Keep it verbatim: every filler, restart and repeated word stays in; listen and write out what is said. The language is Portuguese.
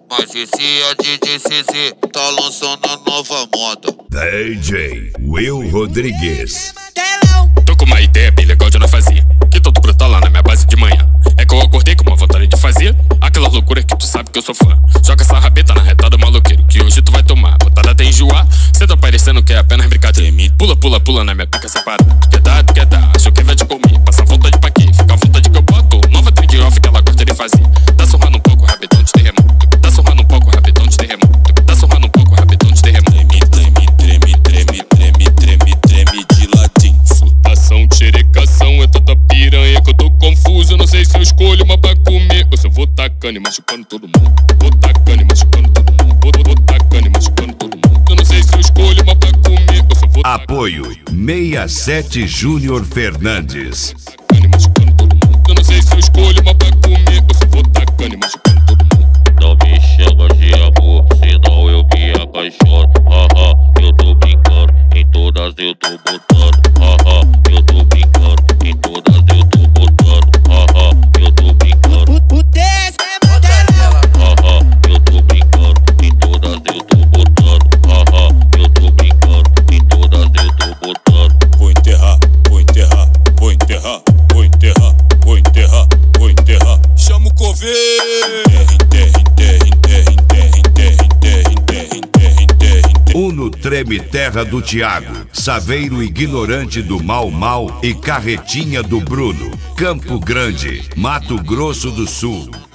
Mas esse é D J C Z, tá lançando a nova moda. D J Will Rodrigues. Tô com uma ideia bem legal de nós fazer, que todo brotar lá na minha base de manhã. É que eu acordei com uma vontade de fazer aquela loucura que tu sabe que eu sou fã. Joga essa rabeta na retada maloqueiro, que hoje tu vai tomar botada até enjoar. Cê tá parecendo que é apenas brincadeira. Pula, pula, pula na minha pica essa parada. Tu quer dar, tu quer dar, achou que vai te comer. Passa a vontade pra quê? Fica a vontade que eu boto. Nova trade off que ela gosta de fazer. Tá surrando um pouco, rabetão de terremoto. Tá surrando um pouco, rabetão de terremoto. Tá surrando um pouco, rabetão de terremoto. Treme, treme, treme, treme, treme, treme de ladinho. Surtação, xerecação, é tanta piranha que eu tô confuso. Eu não sei se eu escolho uma pra comer ou se eu vou tacando e machucando todo mundo. Vou tacando e machucando todo mundo. Vou, vou tacando e machucando todo mundo. Eu não sei se eu escolho uma pra comer ou se eu vou tacando. Apoio sessenta e sete Júnior Fernandes. Tacando e machucando todo mundo. Eu não sei se eu escolho uma pra comer ou se eu vou tacando e machucando todo mundo. Não me chama de amor, senão eu me apaixono. Haha, eu tô brincando, em todas eu tô botando. Haha, eu tô brincando, em todas eu tô botando. Haha, eu tô brincando. O dez é modelo. Haha, eu tô brincando, em todas eu tô botando. Haha, eu tô brincando, em todas eu tô botando. Vou enterrar, vou enterrar, vou enterrar, vou enterrar, vou enterrar, vou enterrar. Chama o coveiro. Enterra, enterra, enterra, enterra, enterra, enterra, enterra, enterra, enterra, enterra. Uno Treme Terra do Thiago, Saveiro Ignorante do Mal Mal e Carretinha do Bruno. Campo Grande, Mato Grosso do Sul.